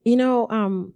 You know,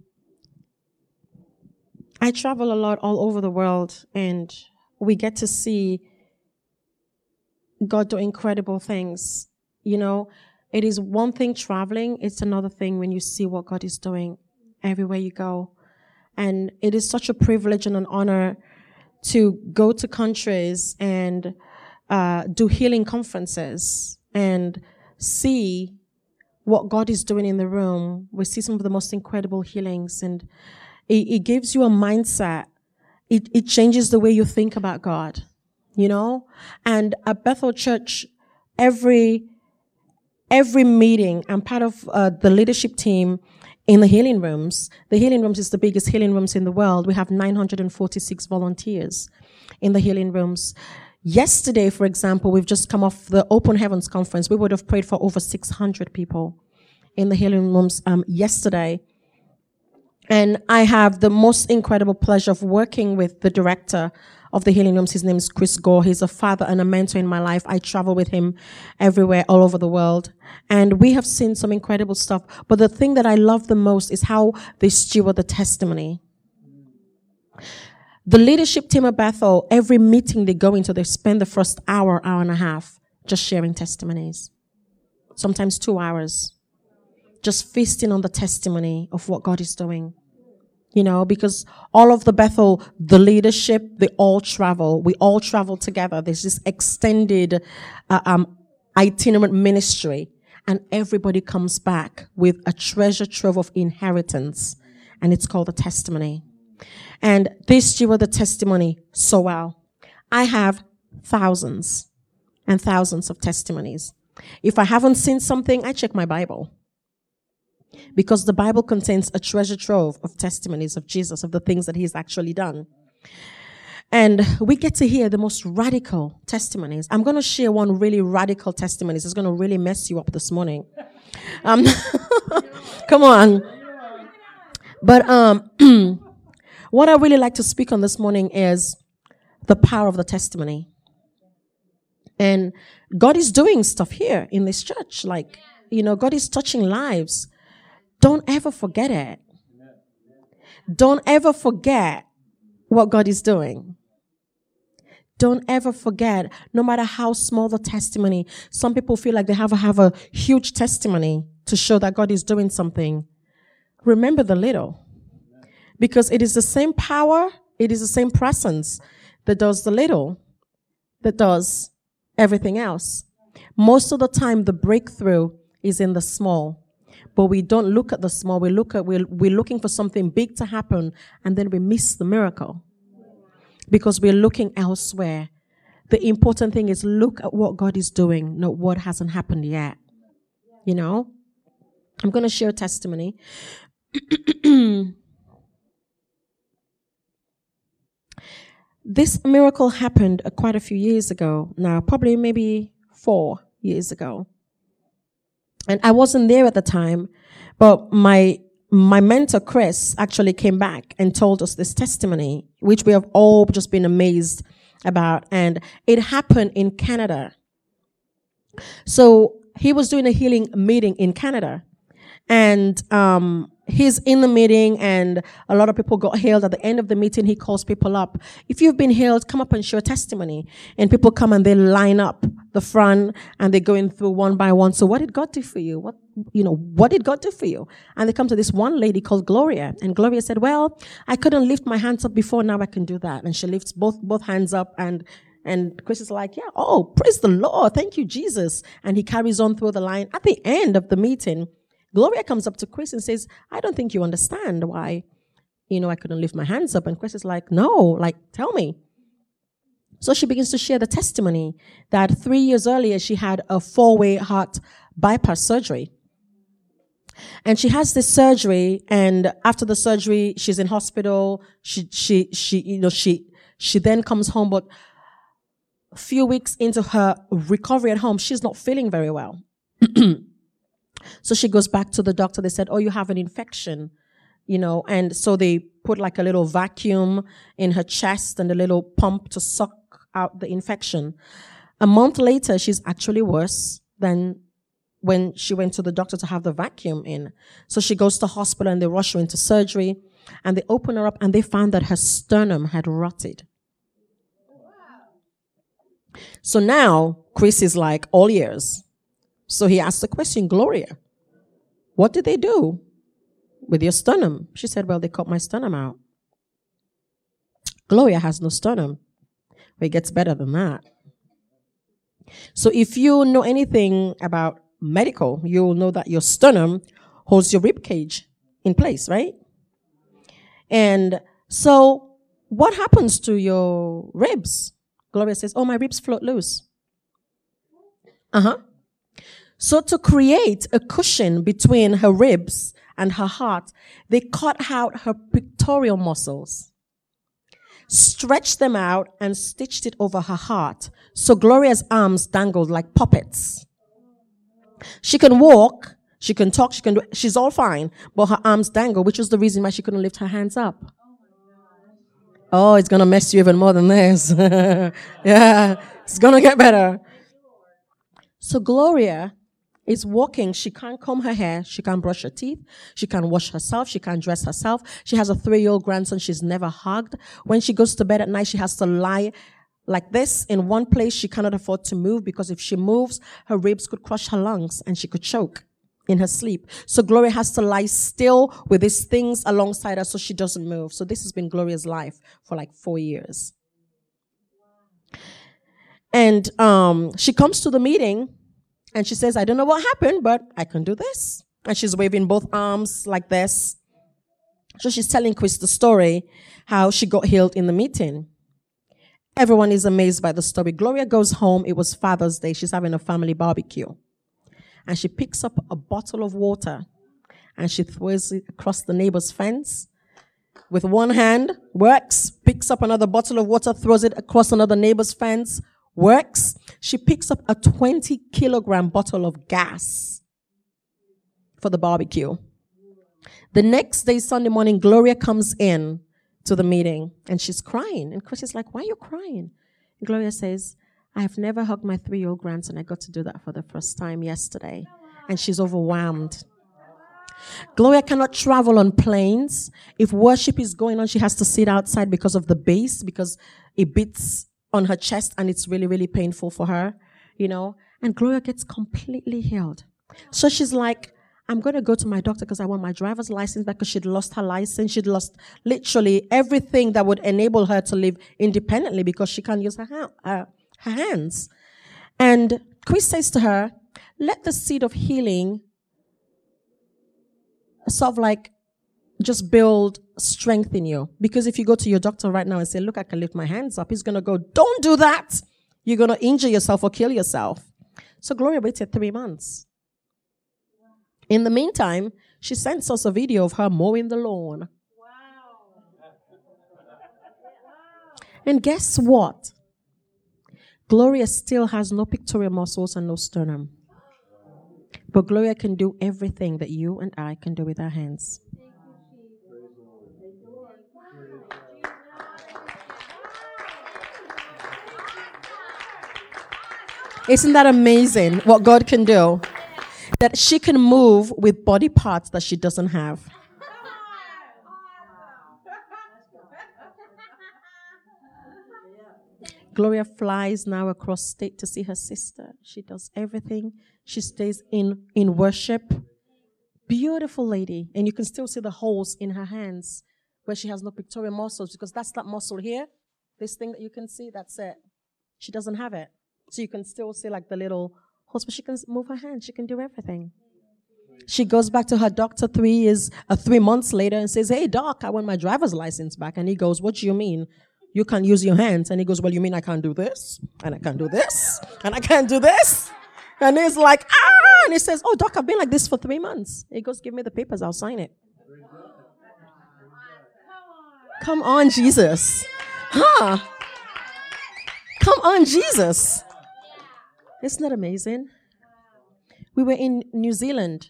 I travel a lot all over the world, and we get to see God do incredible things. You know, it is one thing traveling, it's another thing when you see what God is doing everywhere you go. And it is such a privilege and an honor to go to countries and do healing conferences and see what God is doing in the room. We see some of the most incredible healings, and it gives you a mindset. It changes the way you think about God, you know? And at Bethel Church, every meeting, I'm part of the leadership team in the healing rooms. The healing rooms is the biggest healing rooms in the world. We have 946 volunteers in the healing rooms. Yesterday, for example, we've just come off the Open Heavens Conference. We would have prayed for over 600 people in the healing rooms yesterday. And I have the most incredible pleasure of working with the director of the healing rooms. His name is Chris Gore. He's a father and a mentor in my life. I travel with him everywhere, all over the world. And we have seen some incredible stuff. But the thing that I love the most is how they steward the testimony. The leadership team at Bethel, every meeting they go into, they spend the first hour and a half just sharing testimonies. Sometimes 2 hours. Just feasting on the testimony of what God is doing. You know, because all of the Bethel, the leadership, they all travel. We all travel together. There's this extended itinerant ministry. And everybody comes back with a treasure trove of inheritance. And it's called a testimony. And they steward the testimony so well. I have thousands and thousands of testimonies. If I haven't seen something, I check my Bible. Because the Bible contains a treasure trove of testimonies of Jesus, of the things that he's actually done. And we get to hear the most radical testimonies. I'm going to share one really radical testimony. It's going to really mess you up this morning. Come on. But what I really like to speak on this morning is the power of the testimony. And God is doing stuff here in this church. Like, you know, God is touching lives. Don't ever forget it. Don't ever forget what God is doing. Don't ever forget, no matter how small the testimony. Some people feel like they have a huge testimony to show that God is doing something. Remember the little. Because it is the same power, it is the same presence that does the little, that does everything else. Most of the time, the breakthrough is in the small. But we don't look at the small. We're looking for something big to happen, and then we miss the miracle. Because we're looking elsewhere. The important thing is look at what God is doing, not what hasn't happened yet. You know? I'm going to share a testimony. This miracle happened quite a few years ago. Now, probably maybe 4 years ago. And I wasn't there at the time, but my mentor, Chris, actually came back and told us this testimony, which we have all just been amazed about. And it happened in Canada. So he was doing a healing meeting in Canada. And he's in the meeting, and a lot of people got healed. At the end of the meeting, he calls people up. If you've been healed, come up and share testimony. And people come and they line up the front, and they're going through one by one. So what did God do for you? What did God do for you? And they come to this one lady called Gloria. And Gloria said, well, I couldn't lift my hands up before. Now I can do that. And she lifts both hands up, and Chris is like, yeah, oh, praise the Lord. Thank you, Jesus. And he carries on through the line. At the end of the meeting, Gloria comes up to Chris and says, I don't think you understand why, I couldn't lift my hands up. And Chris is like, no, tell me. So she begins to share the testimony that 3 years earlier, she had a 4-way heart bypass surgery. And she has this surgery, and after the surgery, she's in hospital. She then comes home, but a few weeks into her recovery at home, she's not feeling very well. So she goes back to the doctor. They said, oh, you have an infection, and so they put a little vacuum in her chest and a little pump to suck out the infection. A month later, she's actually worse than when she went to the doctor to have the vacuum in. So she goes to hospital and they rush her into surgery and they open her up and they found that her sternum had rotted. So now Chris is like all ears. So he asked the question, Gloria, what did they do with your sternum? She said, well, they cut my sternum out. Gloria has no sternum. But it gets better than that. So if you know anything about medical, you'll know that your sternum holds your rib cage in place, right? And so what happens to your ribs? Gloria says, oh, my ribs float loose. So to create a cushion between her ribs and her heart, they cut out her pectoral muscles, stretched them out, and stitched it over her heart. So Gloria's arms dangled like puppets. She can walk, she can talk, she's all fine, but her arms dangle, which was the reason why she couldn't lift her hands up. Oh, it's going to mess you even more than this. Yeah, it's going to get better. So Gloria is walking. She can't comb her hair. She can't brush her teeth. She can't wash herself. She can't dress herself. She has a 3-year-old grandson she's never hugged. When she goes to bed at night, she has to lie like this in one place. She cannot afford to move because if she moves, her ribs could crush her lungs and she could choke in her sleep. So Gloria has to lie still with these things alongside her so she doesn't move. So this has been Gloria's life for like 4 years. And she comes to the meeting and she says, I don't know what happened, but I can do this. And she's waving both arms like this. So she's telling Chris the story, how she got healed in the meeting. Everyone is amazed by the story. Gloria goes home. It was Father's Day. She's having a family barbecue. And she picks up a bottle of water and she throws it across the neighbor's fence. With one hand, works. Picks up another bottle of water, throws it across another neighbor's fence. Works. She picks up a 20-kilogram bottle of gas for the barbecue. The next day, Sunday morning, Gloria comes in to the meeting and she's crying. And Chris is like, why are you crying? And Gloria says, I have never hugged my 3-year-old grandson. I got to do that for the first time yesterday. And she's overwhelmed. Gloria cannot travel on planes. If worship is going on, she has to sit outside because of the bass, because it beats on her chest and it's really, really painful for her, you know. And Gloria gets completely healed. So she's like, I'm going to go to my doctor because I want my driver's license back because she'd lost her license. She'd lost literally everything that would enable her to live independently because she can't use her hands. And Chris says to her, let the seed of healing sort of like just build strength in you. Because if you go to your doctor right now and say, look, I can lift my hands up, he's going to go, don't do that. You're going to injure yourself or kill yourself. So Gloria waited 3 months. In the meantime, she sends us a video of her mowing the lawn. Wow. And guess what? Gloria still has no pectoral muscles and no sternum. But Gloria can do everything that you and I can do with our hands. Isn't that amazing what God can do? That she can move with body parts that she doesn't have. Gloria flies now across state to see her sister. She does everything. She stays in worship. Beautiful lady. And you can still see the holes in her hands where she has no pectoral muscles because that's that muscle here. This thing that you can see, that's it. She doesn't have it. So you can still see like the little holes, but she can move her hands. She can do everything. She goes back to her doctor 3 months later and says, hey, doc, I want my driver's license back. And he goes, what do you mean? You can't use your hands. And he goes, well, you mean I can't do this? And I can't do this? And I can't do this? And he's like, ah! And he says, oh, doc, I've been like this for 3 months. He goes, give me the papers. I'll sign it. Come on, Jesus. Huh? Come on, Jesus. Isn't that amazing? We were in New Zealand,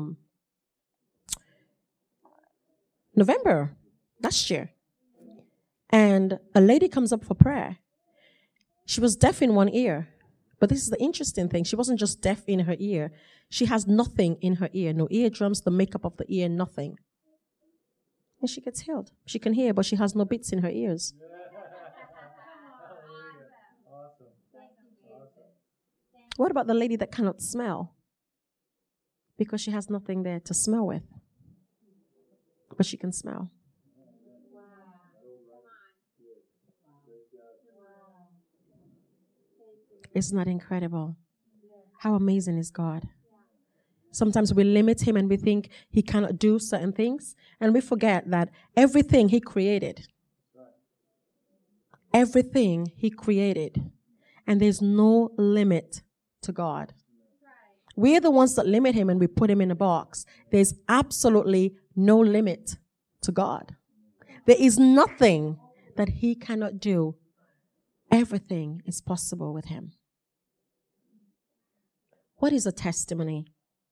November last year. And a lady comes up for prayer. She was deaf in one ear, But this is the interesting thing. She wasn't just deaf in her ear. She has nothing in her ear. No eardrums, the makeup of the ear, nothing. And she gets healed. She can hear, but she has no bits in her ears. What about the lady that cannot smell? Because she has nothing there to smell with. But she can smell. Isn't that incredible? How amazing is God? Sometimes we limit him and we think he cannot do certain things. And we forget that everything he created. Everything he created. And there's no limit to God. We're the ones that limit him and we put him in a box. There's absolutely no limit to God. There is nothing that he cannot do. Everything is possible with him. What is a testimony?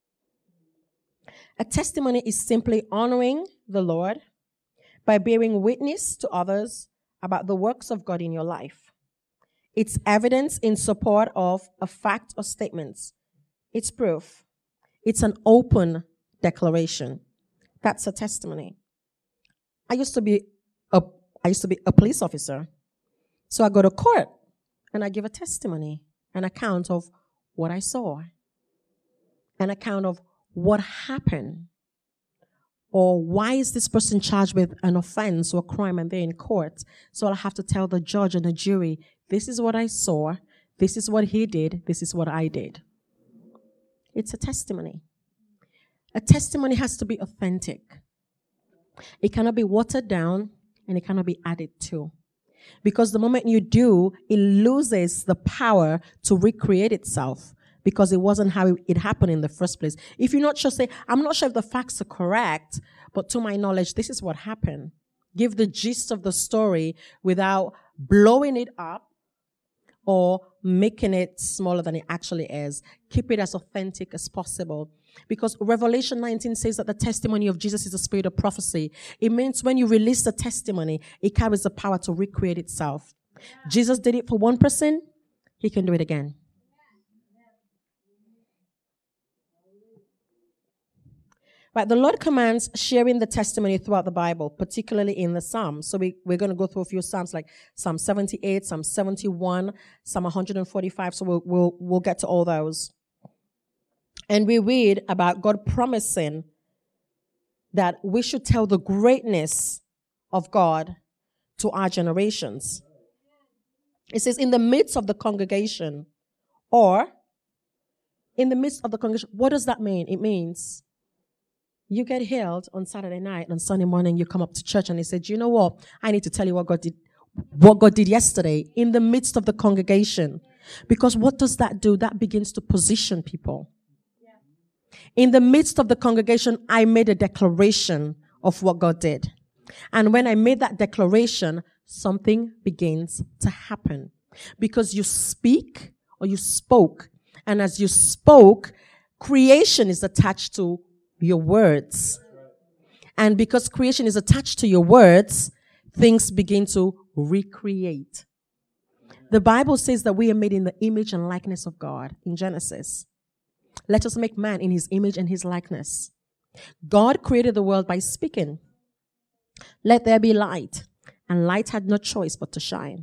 A testimony is simply honoring the Lord by bearing witness to others about the works of God in your life. It's evidence in support of a fact or statements. It's proof. It's an open declaration. That's a testimony. I used to be a police officer. So I go to court and I give a testimony, an account of what I saw, an account of what happened, or why is this person charged with an offense or crime and they're in court. So I'll have to tell the judge and the jury, this is what I saw, this is what he did, this is what I did. It's a testimony. A testimony has to be authentic. It cannot be watered down and it cannot be added to. Because the moment you do, it loses the power to recreate itself because it wasn't how it happened in the first place. If you're not sure, say, I'm not sure if the facts are correct, but to my knowledge, this is what happened. Give the gist of the story without blowing it up or making it smaller than it actually is. Keep it as authentic as possible. Because Revelation 19 says that the testimony of Jesus is the spirit of prophecy. It means when you release the testimony, it carries the power to recreate itself. Jesus did it for one person, he can do it again. Right, the Lord commands sharing the testimony throughout the Bible, particularly in the Psalms. So we're going to go through a few Psalms like Psalm 78, Psalm 71, Psalm 145. So we'll get to all those. And we read about God promising that we should tell the greatness of God to our generations. It says, in the midst of the congregation, or in the midst of the congregation. What does that mean? It means you get healed on Saturday night, on Sunday morning you come up to church and they said, you know what? I need to tell you what God did yesterday in the midst of the congregation. Because what does that do? That begins to position people. In the midst of the congregation, I made a declaration of what God did. And when I made that declaration, something begins to happen. Because you speak or you spoke. And as you spoke, creation is attached to your words. And because creation is attached to your words, things begin to recreate. The Bible says that we are made in the image and likeness of God in Genesis. Let us make man in his image and his likeness. God created the world by speaking. Let there be light. And light had no choice but to shine.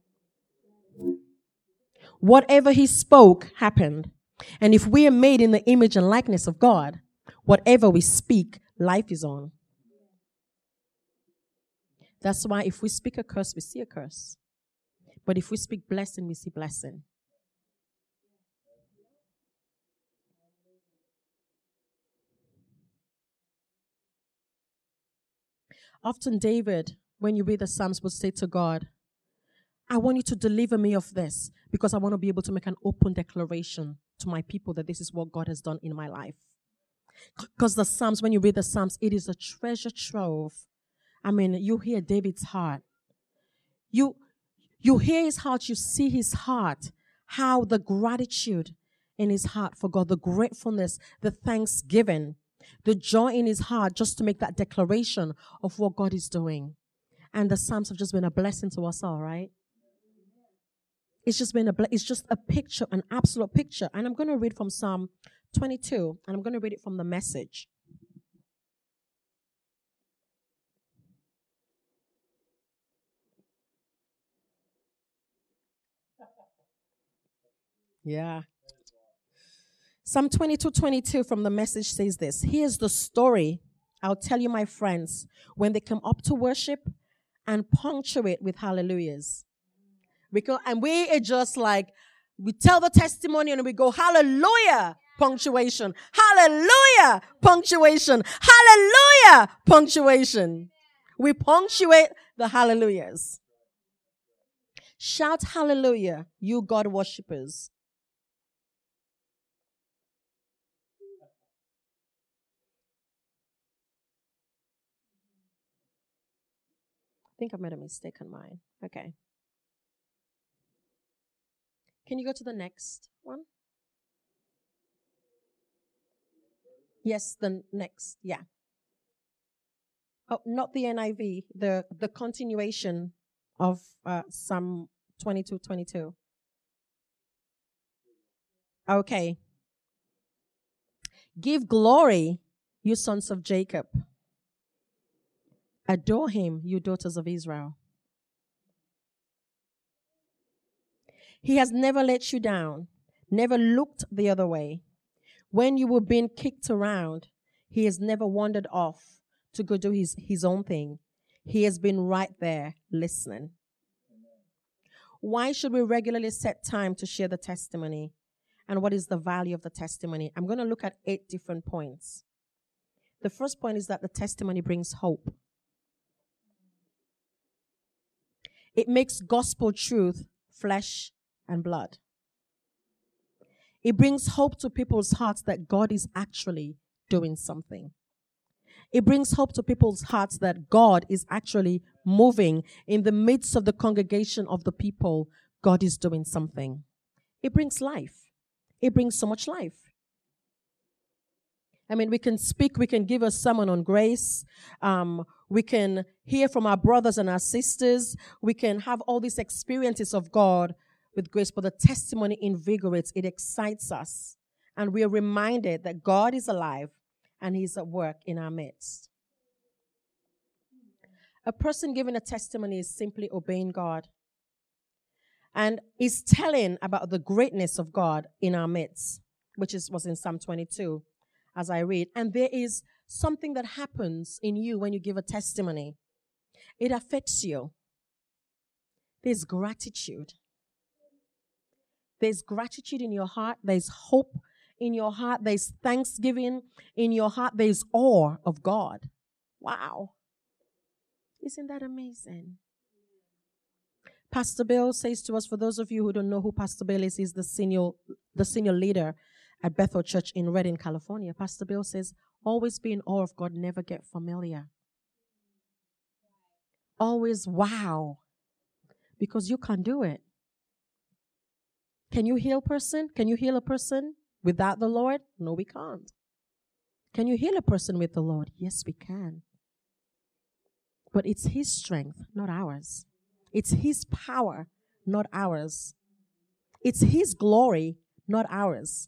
Whatever he spoke happened. And if we are made in the image and likeness of God, whatever we speak, life is on. That's why if we speak a curse, we see a curse. But if we speak blessing, we see blessing. Often David, when you read the Psalms, would say to God, I want you to deliver me of this because I want to be able to make an open declaration to my people that this is what God has done in my life. Because the Psalms, when you read the Psalms, it is a treasure trove. I mean, you hear David's heart. You hear his heart, you see his heart, how the gratitude in his heart for God, the gratefulness, the thanksgiving, the joy in his heart just to make that declaration of what God is doing. And the Psalms have just been a blessing to us all, right? It's just been it's just a picture, an absolute picture. And I'm going to read from Psalm 22, and I'm going to read it from the Message. Yeah. Psalm 22:22 from the Message says this. Here's the story I'll tell you, my friends, when they come up to worship and punctuate with hallelujahs. And we are just like, we tell the testimony and we go, hallelujah, punctuation, hallelujah, punctuation, hallelujah, punctuation. We punctuate the hallelujahs. Shout hallelujah, you God worshippers. I think I made a mistake on mine. Okay. Can you go to the next one? Yes, the next. Yeah. Oh, not the NIV, the continuation of Psalm 22:22. Okay. Give glory, you sons of Jacob. Adore him, you daughters of Israel. He has never let you down, never looked the other way. When you were being kicked around, he has never wandered off to go do his own thing. He has been right there listening. Why should we regularly set time to share the testimony? And what is the value of the testimony? I'm going to look at 8 different points. The first point is that the testimony brings hope. It makes gospel truth flesh and blood. It brings hope to people's hearts that God is actually doing something. It brings hope to people's hearts that God is actually moving in the midst of the congregation of the people. God is doing something. It brings life. It brings so much life. I mean, we can speak, we can give a sermon on grace. We can hear from our brothers and our sisters. We can have all these experiences of God with grace, but the testimony invigorates, it excites us. And we are reminded that God is alive and he's at work in our midst. A person giving a testimony is simply obeying God and is telling about the greatness of God in our midst, which was in Psalm 22, as I read. And there is something that happens in you when you give a testimony. It affects you. There's gratitude. There's gratitude in your heart. There's hope in your heart. There's thanksgiving in your heart. There's awe of God. Wow. Isn't that amazing? Pastor Bill says to us, for those of you who don't know who Pastor Bill is, he's the senior leader at Bethel Church in Redding, California. Pastor Bill says, always be in awe of God, never get familiar. Always wow. Because you can't do it. Can you heal a person? Can you heal a person without the Lord? No, we can't. Can you heal a person with the Lord? Yes, we can. But it's his strength, not ours. It's his power, not ours. It's his glory, not ours.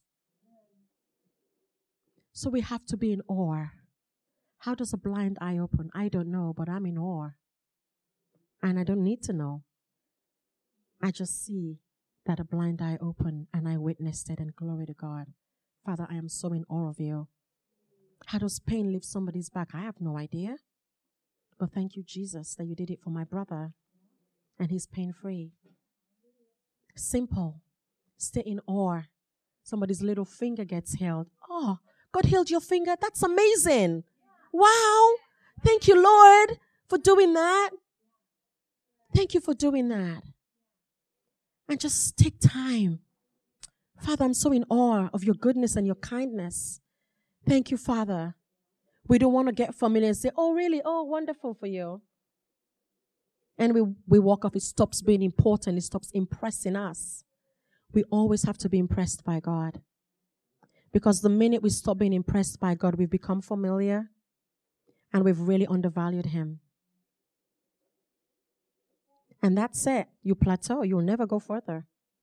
So we have to be in awe. How does a blind eye open? I don't know, but I'm in awe. And I don't need to know. I just see that a blind eye opened and I witnessed it, and glory to God. Father, I am so in awe of you. How does pain leave somebody's back? I have no idea. But thank you, Jesus, that you did it for my brother and he's pain-free. Simple. Stay in awe. Somebody's little finger gets healed. Oh, God healed your finger? That's amazing. Wow. Thank you, Lord, for doing that. Thank you for doing that. And just take time. Father, I'm so in awe of your goodness and your kindness. Thank you, Father. We don't want to get familiar and say, oh, really? Oh, wonderful for you. And we walk off. It stops being important. It stops impressing us. We always have to be impressed by God. Because the minute we stop being impressed by God, we've become familiar and we've really undervalued him. And that's it. You plateau. You'll never go further.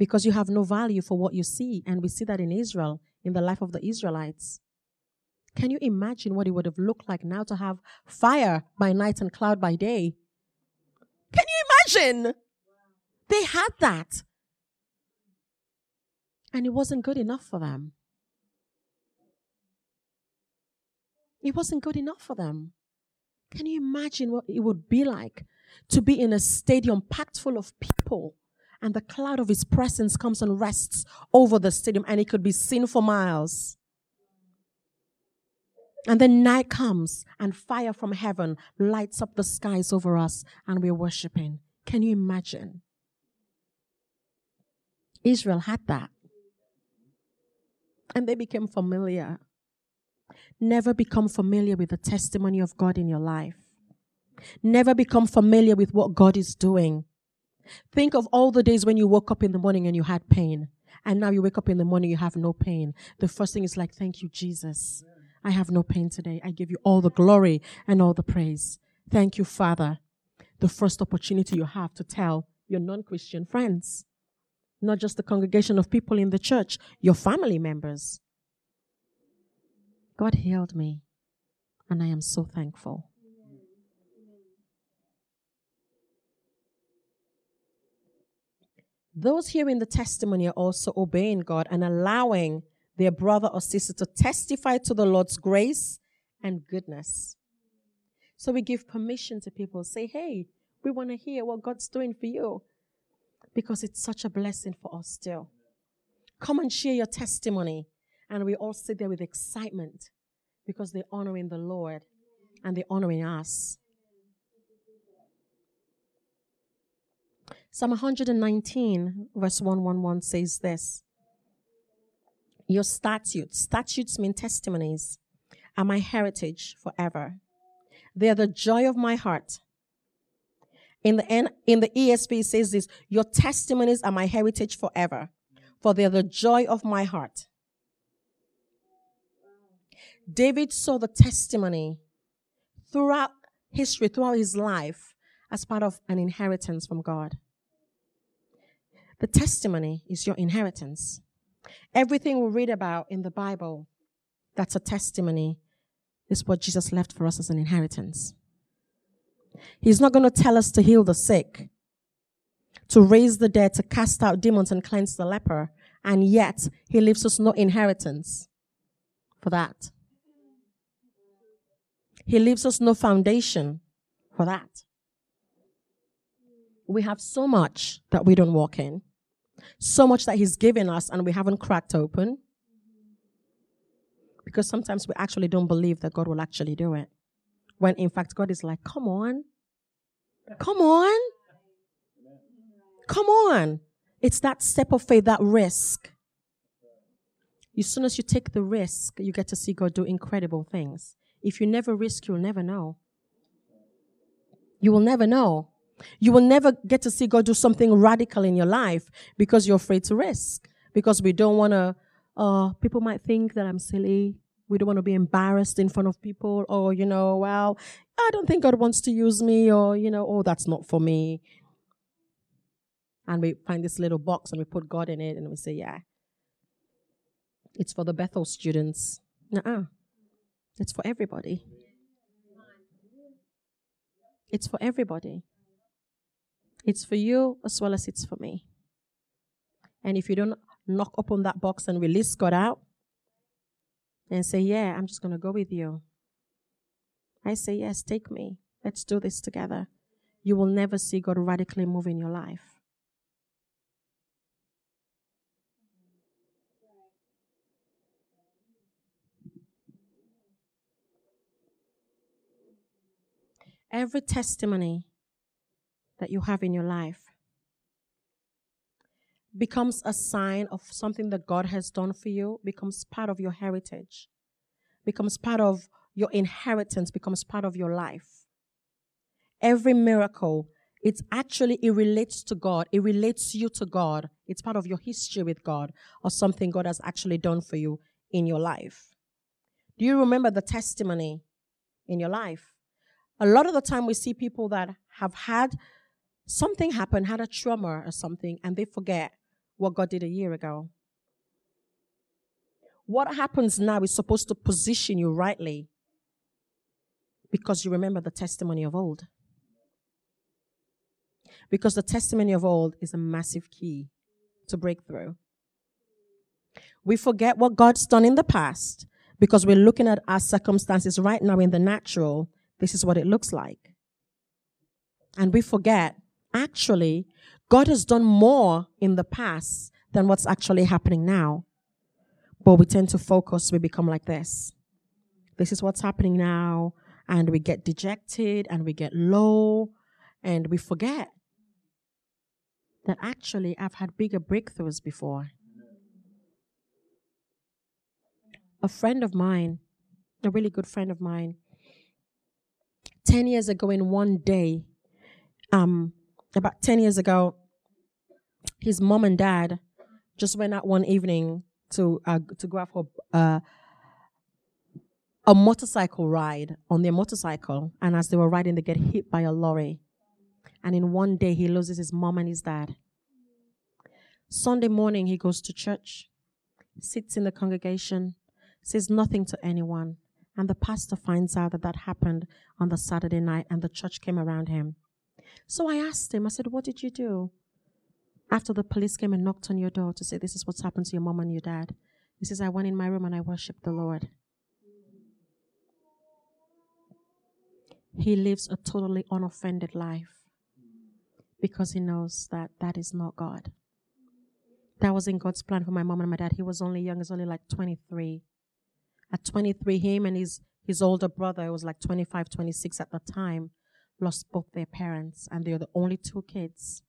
because you have no value for what you see. And we see that in Israel, in the life of the Israelites. Can you imagine what it would have looked like now to have fire by night and cloud by day? Can you imagine? They had that. And it wasn't good enough for them. It wasn't good enough for them. Can you imagine what it would be like to be in a stadium packed full of people and the cloud of his presence comes and rests over the stadium and it could be seen for miles? And then night comes and fire from heaven lights up the skies over us and we're worshiping. Can you imagine? Israel had that. And they became familiar. Never become familiar with the testimony of God in your life. Never become familiar with what God is doing. Think of all the days when you woke up in the morning and you had pain. And now you wake up in the morning, you have no pain. The first thing is like, thank you, Jesus. I have no pain today. I give you all the glory and all the praise. Thank you, Father. The first opportunity you have to tell your non-Christian friends, not just the congregation of people in the church, your family members. God healed me, and I am so thankful. Those hearing the testimony are also obeying God and allowing their brother or sister to testify to the Lord's grace and goodness. So we give permission to people, say, hey, we want to hear what God's doing for you, because it's such a blessing for us still. Come and share your testimony. And we all sit there with excitement because they're honoring the Lord and they're honoring us. Psalm 119, verse 111 says this. Your statutes mean testimonies, are my heritage forever. They are the joy of my heart. In the ESV it says this, your testimonies are my heritage forever, for they are the joy of my heart. David saw the testimony throughout history, throughout his life, as part of an inheritance from God. The testimony is your inheritance. Everything we read about in the Bible that's a testimony is what Jesus left for us as an inheritance. He's not going to tell us to heal the sick, to raise the dead, to cast out demons and cleanse the leper, and yet he leaves us no inheritance for that. He leaves us no foundation for that. We have so much that we don't walk in, so much that he's given us and we haven't cracked open, because sometimes we actually don't believe that God will actually do it, when in fact God is like, come on. It's that step of faith, that risk. As soon as you take the risk, you get to see God do incredible things. If you never risk, you'll never know. You will never know. You will never get to see God do something radical in your life because you're afraid to risk. Because we don't want to, people might think that I'm silly. We don't want to be embarrassed in front of people. Or, well, I don't think God wants to use me. Or, oh, that's not for me. And we find this little box and we put God in it and we say, yeah, it's for the Bethel students. Nuh-uh. It's for everybody. It's for everybody. It's for you as well as it's for me. And if you don't knock upon that box and release God out and say, yeah, I'm just going to go with you. I say, yes, take me. Let's do this together. You will never see God radically move in your life. Every testimony that you have in your life becomes a sign of something that God has done for you, becomes part of your heritage, becomes part of your inheritance, becomes part of your life. Every miracle, it relates to God. It relates you to God. It's part of your history with God or something God has actually done for you in your life. Do you remember the testimony in your life? A lot of the time we see people that have had something happen, had a trauma or something, and they forget what God did a year ago. What happens now is supposed to position you rightly because you remember the testimony of old. Because the testimony of old is a massive key to breakthrough. We forget what God's done in the past because we're looking at our circumstances right now in the natural. This is what it looks like. And we forget, actually, God has done more in the past than what's actually happening now. But we tend to focus, we become like this. This is what's happening now, and we get dejected, and we get low, and we forget that actually I've had bigger breakthroughs before. A friend of mine, a really good friend of mine, 10 years ago in one day, about 10 years ago, his mom and dad just went out one evening to go out for a motorcycle ride on their motorcycle. And as they were riding, they get hit by a lorry. And in one day, he loses his mom and his dad. Sunday morning, he goes to church, sits in the congregation, says nothing to anyone. And the pastor finds out that happened on the Saturday night, and the church came around him. So I asked him, I said, what did you do after the police came and knocked on your door to say, this is what's happened to your mom and your dad? He says, I went in my room and I worshiped the Lord. He lives a totally unoffended life because he knows that is not God. That wasn't God's plan for my mom and my dad. He was only young. He was only like 23. At 23, him and his older brother, who was like 25, 26 at the time, lost both their parents, and they were the only two kids.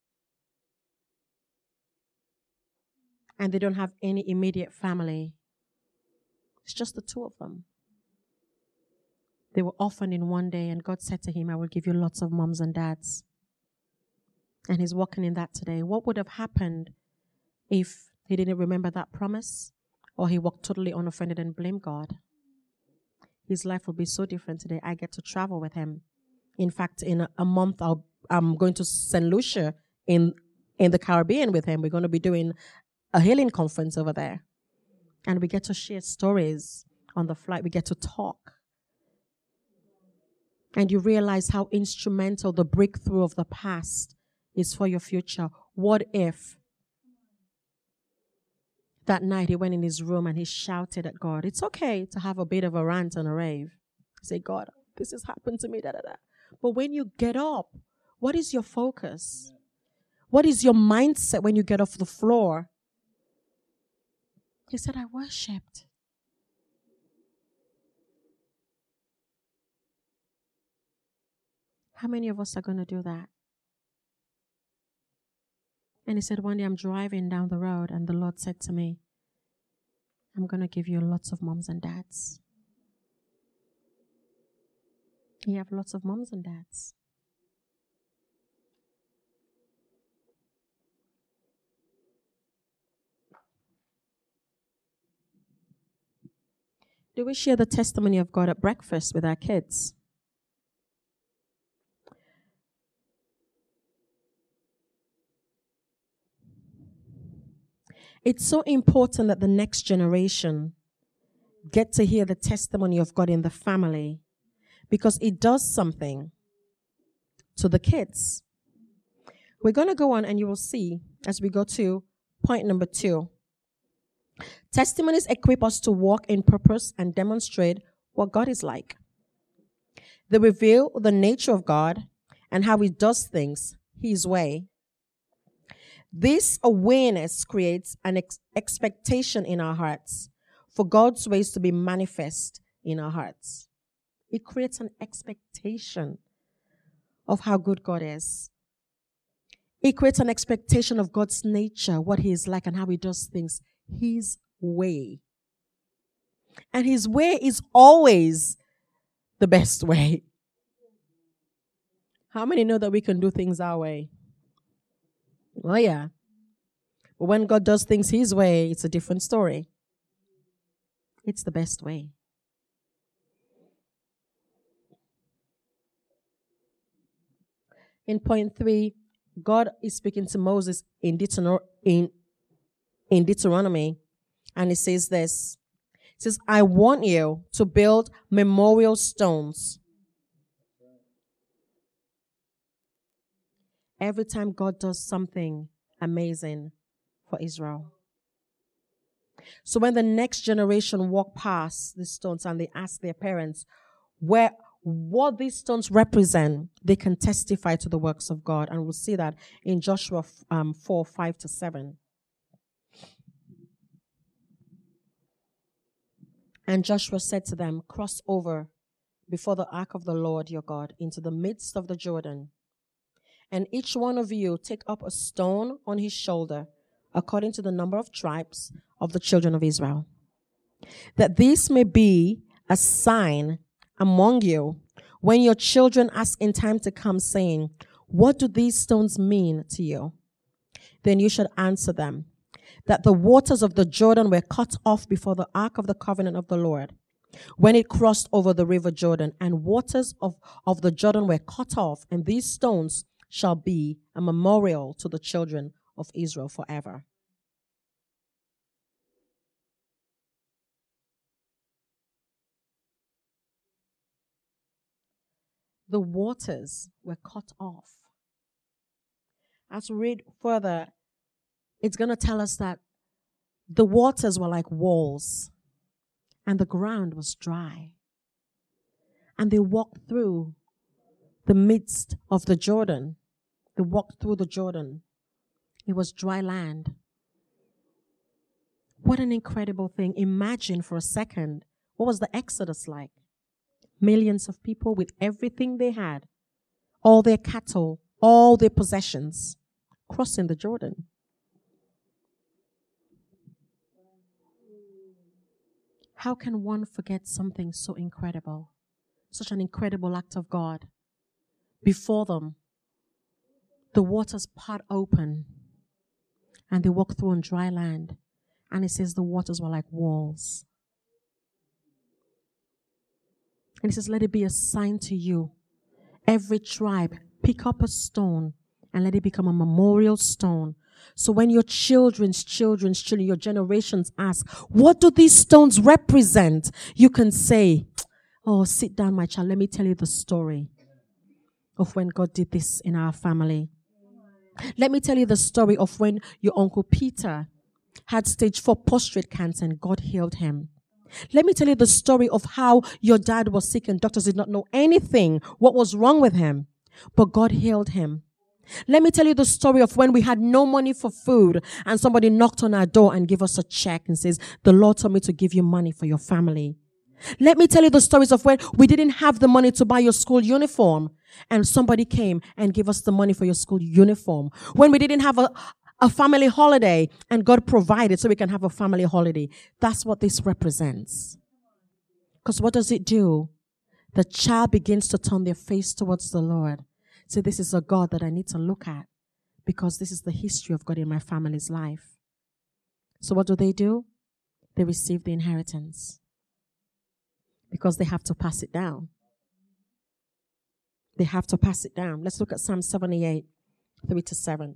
And they don't have any immediate family. It's just the two of them. They were orphaned in one day, and God said to him, I will give you lots of moms and dads. And he's walking in that today. What would have happened if he didn't remember that promise, or he walked totally unoffended and blamed God? His life will be so different today. I get to travel with him. In fact, in a month, I'm going to St. Lucia in the Caribbean with him. We're going to be doing a healing conference over there. And we get to share stories on the flight. We get to talk. And you realize how instrumental the breakthrough of the past is for your future. What if that night he went in his room and he shouted at God? It's okay to have a bit of a rant and a rave. Say, God, this has happened to me, da da da. But when you get up, what is your focus? What is your mindset when you get off the floor? He said, I worshipped. How many of us are going to do that? And he said, one day I'm driving down the road and the Lord said to me, I'm going to give you lots of moms and dads. You have lots of moms and dads. Do we share the testimony of God at breakfast with our kids? It's so important that the next generation get to hear the testimony of God in the family, because it does something to the kids. We're going to go on and you will see as we go to point number 2. Testimonies equip us to walk in purpose and demonstrate what God is like. They reveal the nature of God and how he does things his way. This awareness creates an expectation in our hearts for God's ways to be manifest in our hearts. It creates an expectation of how good God is. It creates an expectation of God's nature, what he is like and how he does things his way. And his way is always the best way. How many know that we can do things our way? Oh, yeah. But when God does things his way, it's a different story. It's the best way. In point 3, God is speaking to Moses in in Deuteronomy. And it says this. It says, I want you to build memorial stones. Every time God does something amazing for Israel. So when the next generation walk past these stones and they ask their parents what these stones represent, they can testify to the works of God. And we'll see that in Joshua 4, 5 to 7. And Joshua said to them, cross over before the ark of the Lord your God into the midst of the Jordan. And each one of you take up a stone on his shoulder, according to the number of tribes of the children of Israel, that this may be a sign among you when your children ask in time to come, saying, what do these stones mean to you? Then you should answer them, that the waters of the Jordan were cut off before the ark of the covenant of the Lord, when it crossed over the river Jordan, and waters of the Jordan were cut off, and these stones shall be a memorial to the children of Israel forever. The waters were cut off. As we read further, it's going to tell us that the waters were like walls, and the ground was dry. And they walked through the midst of the Jordan. They walked through the Jordan. It was dry land. What an incredible thing. Imagine for a second, what was the Exodus like? Millions of people with everything they had, all their cattle, all their possessions, crossing the Jordan. How can one forget something so incredible? Such an incredible act of God. Before them, the waters part open, and they walk through on dry land. And it says the waters were like walls. And it says, let it be a sign to you. Every tribe, pick up a stone and let it become a memorial stone. So when your children's children, your generations ask, what do these stones represent? You can say, oh, sit down, my child. Let me tell you the story of when God did this in our family. Let me tell you the story of when your Uncle Peter had stage 4 prostate cancer and God healed him. Let me tell you the story of how your dad was sick and doctors did not know anything, what was wrong with him, but God healed him. Let me tell you the story of when we had no money for food and somebody knocked on our door and gave us a check and says, the Lord told me to give you money for your family. Let me tell you the stories of when we didn't have the money to buy your school uniform and somebody came and gave us the money for your school uniform. When we didn't have a family holiday and God provided so we can have a family holiday. That's what this represents. Because what does it do? The child begins to turn their face towards the Lord. Say, this is a God that I need to look at because this is the history of God in my family's life. So what do? They receive the inheritance because they have to pass it down. They have to pass it down. Let's look at Psalm 78, 3-7.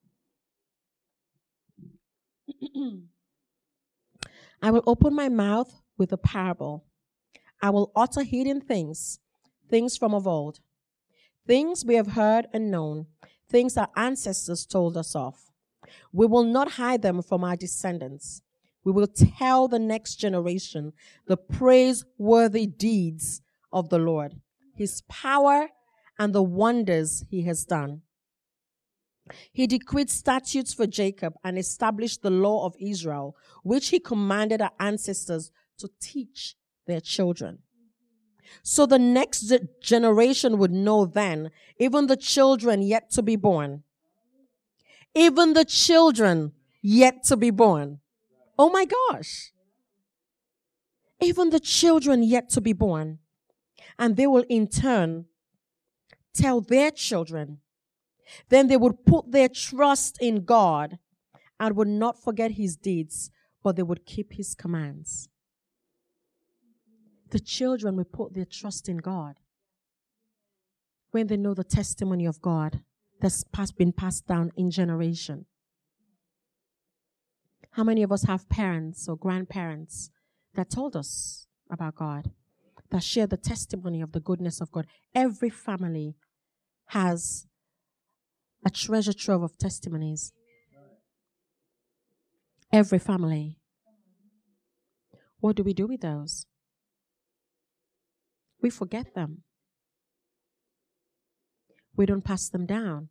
I will open my mouth with a parable. I will utter hidden things from of old, things we have heard and known, things our ancestors told us of. We will not hide them from our descendants. We will tell the next generation the praiseworthy deeds of the Lord, his power and the wonders he has done. He decreed statutes for Jacob and established the law of Israel, which he commanded our ancestors to teach their children. So the next generation would know then, even the children yet to be born. Even the children yet to be born. Oh my gosh. Even the children yet to be born. And they will in turn tell their children. Then they would put their trust in God and would not forget his deeds, but they would keep his commands. The children will put their trust in God when they know the testimony of God that's been passed down in generation. How many of us have parents or grandparents that told us about God, that share the testimony of the goodness of God? Every family has a treasure trove of testimonies. Every family. What do we do with those? We forget them. We don't pass them down.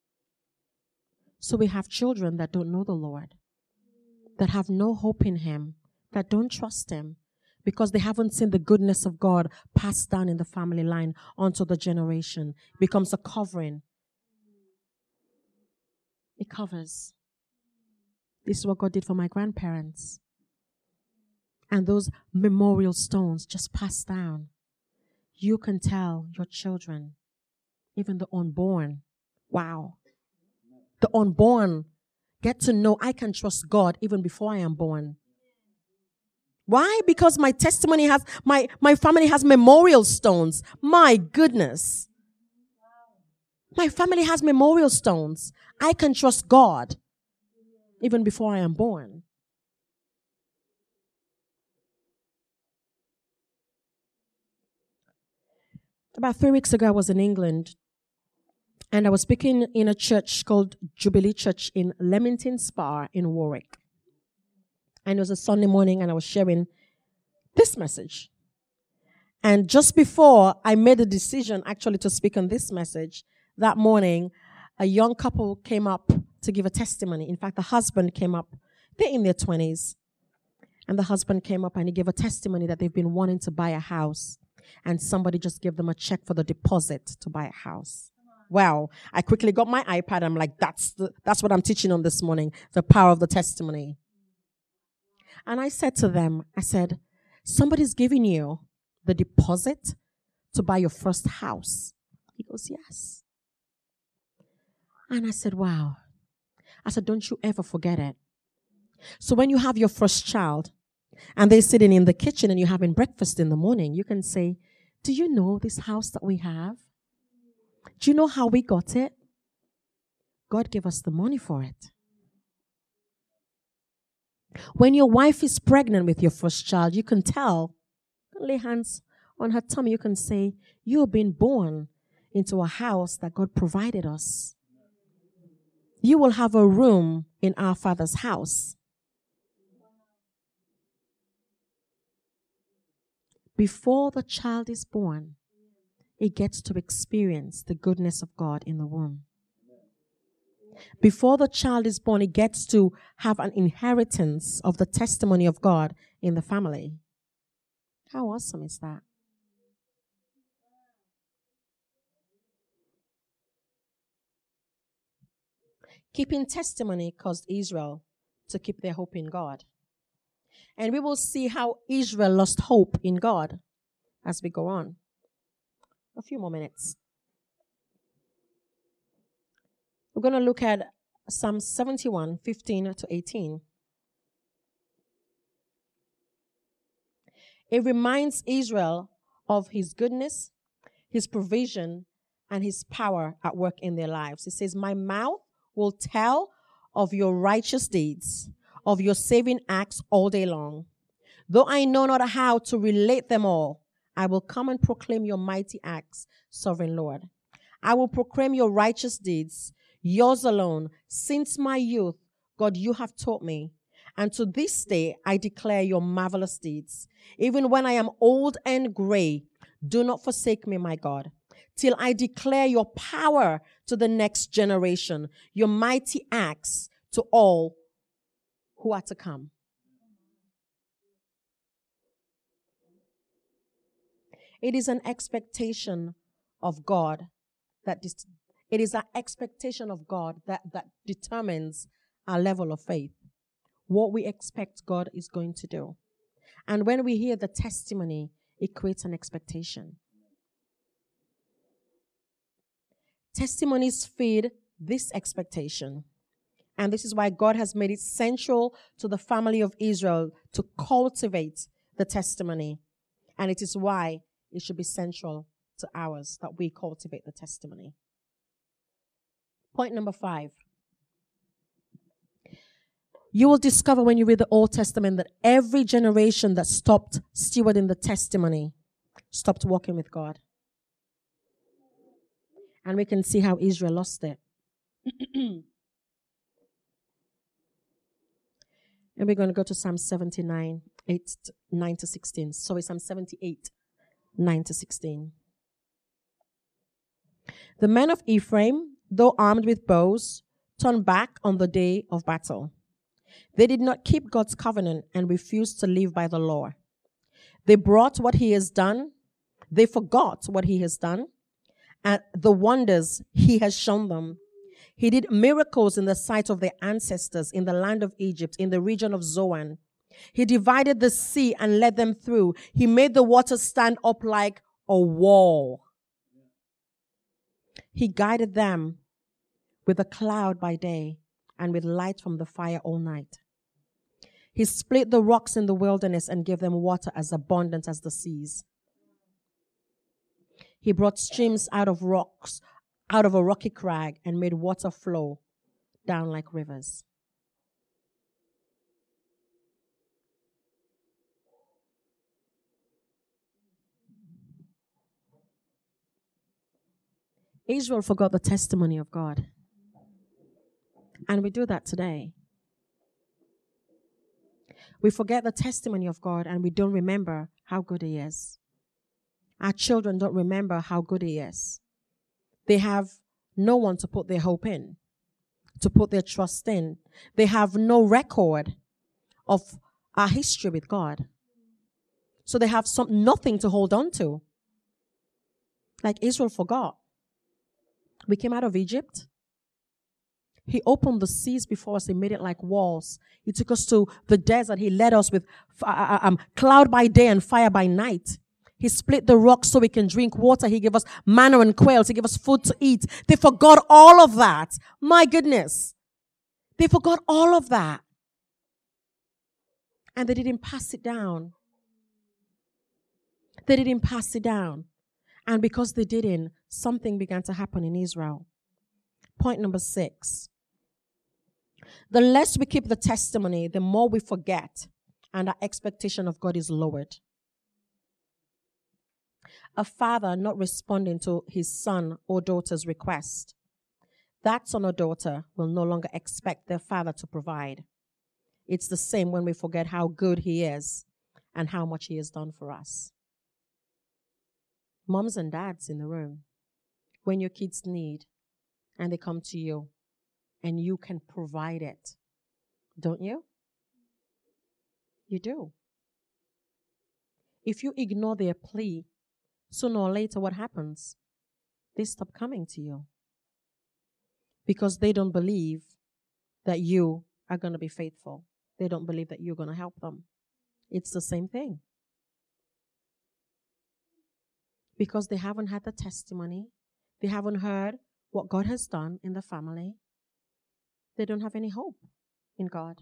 So we have children that don't know the Lord, that have no hope in Him, that don't trust Him, because they haven't seen the goodness of God passed down in the family line onto the generation. It becomes a covering. It covers. This is what God did for my grandparents. And those memorial stones just passed down. You can tell your children, even the unborn, wow. The unborn get to know I can trust God even before I am born. Why? Because my testimony has, my family has memorial stones. My goodness. My family has memorial stones. I can trust God even before I am born. About 3 weeks ago, I was in England, and I was speaking in a church called Jubilee Church in Leamington Spa in Warwick. And it was a Sunday morning, and I was sharing this message. And just before I made the decision actually to speak on this message, that morning, a young couple came up to give a testimony. In fact, the husband came up. They're in their 20s. And the husband came up and he gave a testimony that they've been wanting to buy a house. And somebody just gave them a check for the deposit to buy a house. Well, I quickly got my iPad. I'm like, that's what I'm teaching on this morning. The power of the testimony. And I said to them, I said, somebody's giving you the deposit to buy your first house. He goes, yes. And I said, wow. I said, don't you ever forget it. So when you have your first child and they're sitting in the kitchen and you're having breakfast in the morning, you can say, do you know this house that we have? Do you know how we got it? God gave us the money for it. When your wife is pregnant with your first child, you can tell, lay hands on her tummy, you can say, you have been born into a house that God provided us. You will have a room in our Father's house. Before the child is born, it gets to experience the goodness of God in the womb. Before the child is born, it gets to have an inheritance of the testimony of God in the family. How awesome is that? Keeping testimony caused Israel to keep their hope in God. And we will see how Israel lost hope in God as we go on. A few more minutes. We're going to look at Psalm 71, 15 to 18. It reminds Israel of His goodness, His provision, and His power at work in their lives. It says, my mouth will tell of your righteous deeds, of your saving acts all day long. Though I know not how to relate them all, I will come and proclaim your mighty acts, sovereign Lord. I will proclaim your righteous deeds, yours alone. Since my youth, God, you have taught me. And to this day, I declare your marvelous deeds. Even when I am old and gray, do not forsake me, my God, till I declare your power to the next generation, your mighty acts to all who are to come. It is an expectation of God that determines our level of faith. What we expect God is going to do. And when we hear the testimony, it creates an expectation. Testimonies feed this expectation. And this is why God has made it central to the family of Israel to cultivate the testimony. And it is why it should be central to ours that we cultivate the testimony. Point number 5. You will discover when you read the Old Testament that every generation that stopped stewarding the testimony stopped walking with God. And we can see how Israel lost it. And we're going to go to Psalm 79, 9 to 16. Sorry, Psalm 78, 9 to 16. The men of Ephraim, though armed with bows, turned back on the day of battle. They did not keep God's covenant and refused to live by the law. They brought what he has done. They forgot what he has done and the wonders he has shown them. He did miracles in the sight of their ancestors in the land of Egypt, in the region of Zoan. He divided the sea and led them through. He made the waters stand up like a wall. He guided them with a cloud by day and with light from the fire all night. He split the rocks in the wilderness and gave them water as abundant as the seas. He brought streams out of rocks, out of a rocky crag, and made water flow down like rivers. Israel forgot the testimony of God. And we do that today. We forget the testimony of God and we don't remember how good he is. Our children don't remember how good he is. They have no one to put their hope in, to put their trust in. They have no record of our history with God. So they have nothing to hold on to. Like Israel forgot. We came out of Egypt. He opened the seas before us. He made it like walls. He took us to the desert. He led us with cloud by day and fire by night. He split the rocks so we can drink water. He gave us manna and quails. He gave us food to eat. They forgot all of that. My goodness. They forgot all of that. And they didn't pass it down. They didn't pass it down. And because they didn't, something began to happen in Israel. Point number 6. The less we keep the testimony, the more we forget, and our expectation of God is lowered. A father not responding to his son or daughter's request, that son or daughter will no longer expect their father to provide. It's the same when we forget how good he is and how much he has done for us. Moms and dads in the room, when your kids need and they come to you and you can provide it, don't you? You do. If you ignore their plea, sooner or later what happens? They stop coming to you because they don't believe that you are going to be faithful. They don't believe that you're going to help them. It's the same thing. Because they haven't had the testimony, they haven't heard what God has done in the family, they don't have any hope in God.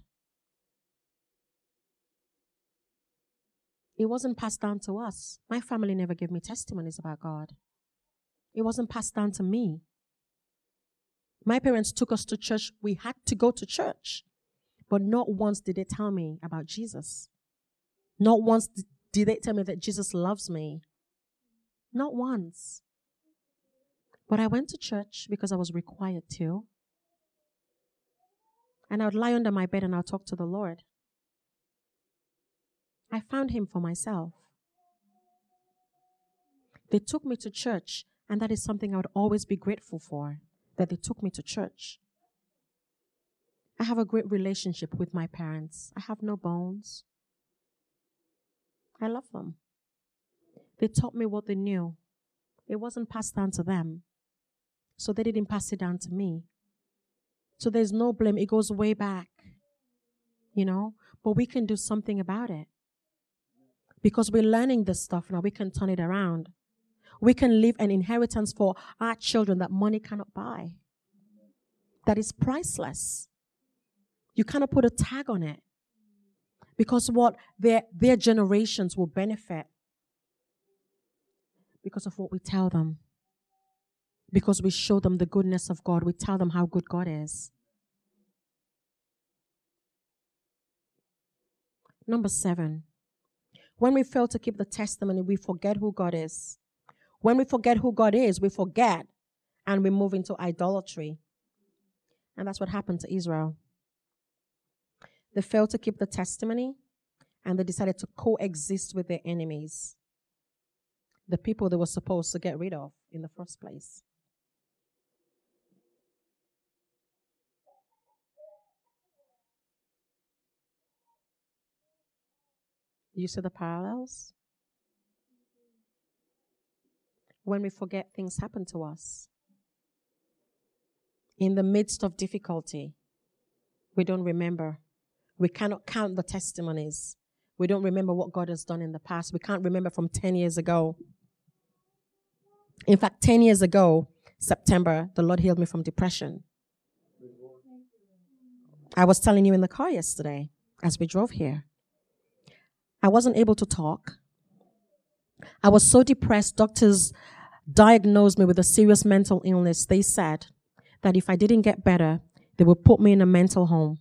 It wasn't passed down to us. My family never gave me testimonies about God. It wasn't passed down to me. My parents took us to church. We had to go to church. But not once did they tell me about Jesus. Not once did they tell me that Jesus loves me. Not once. But I went to church because I was required to. And I would lie under my bed and I would talk to the Lord. I found him for myself. They took me to church, and that is something I would always be grateful for, that they took me to church. I have a great relationship with my parents. I have no bones. I love them. They taught me what they knew. It wasn't passed down to them. So they didn't pass it down to me. So there's no blame. It goes way back. But we can do something about it. Because we're learning this stuff now, we can turn it around. We can leave an inheritance for our children that money cannot buy. That is priceless. You cannot put a tag on it. Because what their generations will benefit because of what we tell them. Because we show them the goodness of God. We tell them how good God is. Number 7, when we fail to keep the testimony, we forget who God is. When we forget who God is, we forget and we move into idolatry. And that's what happened to Israel. They failed to keep the testimony and they decided to coexist with their enemies, the people they were supposed to get rid of in the first place. Do you see the parallels? When we forget, things happen to us. In the midst of difficulty, we don't remember. We cannot count the testimonies. We don't remember what God has done in the past. We can't remember from 10 years ago. In fact, 10 years ago, September, the Lord healed me from depression. I was telling you in the car yesterday as we drove here. I wasn't able to talk. I was so depressed. Doctors diagnosed me with a serious mental illness. They said that if I didn't get better, they would put me in a mental home.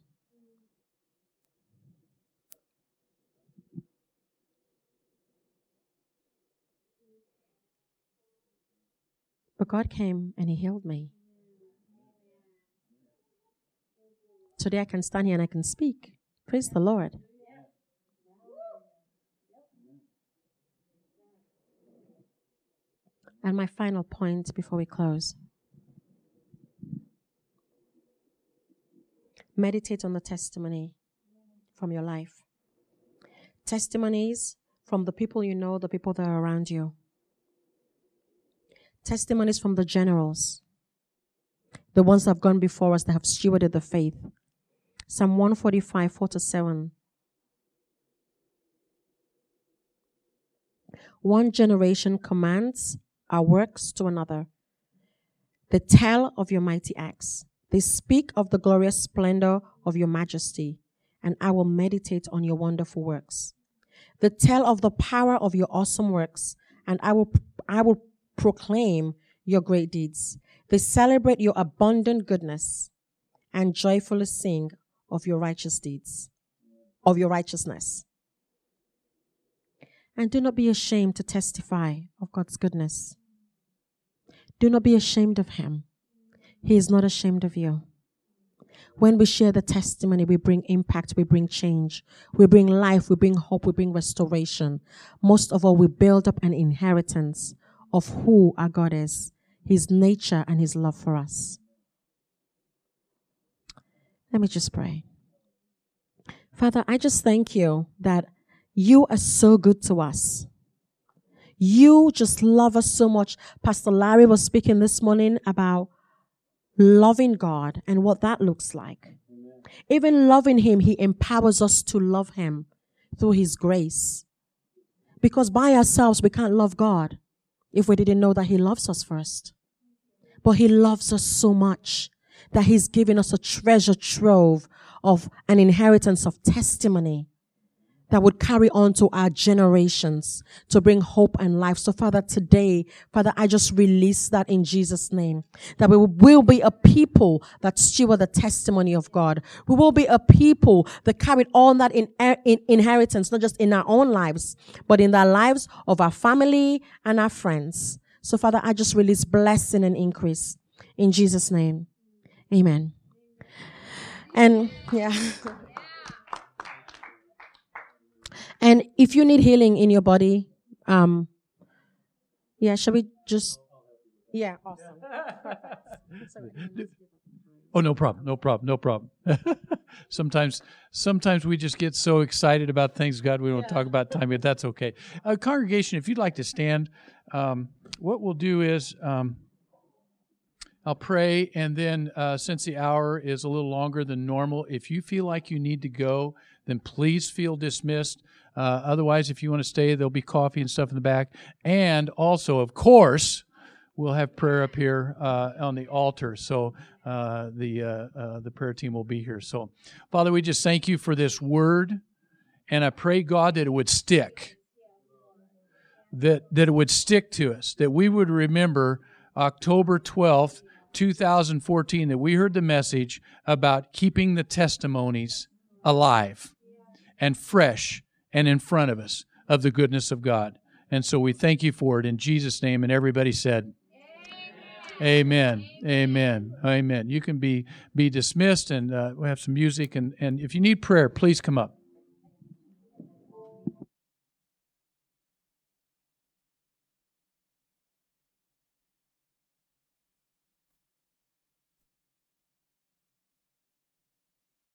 But God came and He healed me. Today I can stand here and I can speak. Praise the Lord. And my final point before we close. Meditate on the testimony from your life. Testimonies from the people you know, the people that are around you. Testimonies from the generals, the ones that have gone before us that have stewarded the faith. Psalm 145, 4-7. One generation commands our works to another. They tell of your mighty acts. They speak of the glorious splendor of your majesty, and I will meditate on your wonderful works. They tell of the power of your awesome works, and I will proclaim your great deeds. They celebrate your abundant goodness and joyfully sing of your righteous deeds, of your righteousness. And do not be ashamed to testify of God's goodness. Do not be ashamed of Him. He is not ashamed of you. When we share the testimony, we bring impact, we bring change, we bring life, we bring hope, we bring restoration. Most of all, we build up an inheritance of who our God is, His nature and His love for us. Let me just pray. Father, I just thank you that you are so good to us. You just love us so much. Pastor Larry was speaking this morning about loving God and what that looks like. Amen. Even loving Him, He empowers us to love Him through His grace. Because by ourselves, we can't love God if we didn't know that He loves us first. But He loves us so much that He's given us a treasure trove of an inheritance of testimony that would carry on to our generations to bring hope and life. So Father, today, Father, I just release that in Jesus' name, that we will be a people that steward the testimony of God. We will be a people that carry on that inheritance, not just in our own lives, but in the lives of our family and our friends. So Father, I just release blessing and increase in Jesus' name. Amen. And yeah. And if you need healing in your body, shall we just, awesome. Oh, no problem. Sometimes we just get so excited about things, God, we don't talk about time, but that's okay. Congregation, if you'd like to stand, what we'll do is I'll pray, and then since the hour is a little longer than normal, if you feel like you need to go, then please feel dismissed. Otherwise, if you want to stay, there'll be coffee and stuff in the back. And also, of course, we'll have prayer up here on the altar. So the prayer team will be here. So, Father, we just thank you for this word. And I pray, God, that it would stick. That it would stick to us. That we would remember October 12th, 2014, that we heard the message about keeping the testimonies alive. and fresh and in front of us of the goodness of God. And so we thank you for it in Jesus' name. And everybody said, Amen. Amen. Amen. You can be dismissed, and we'll have some music. And if you need prayer, please come up.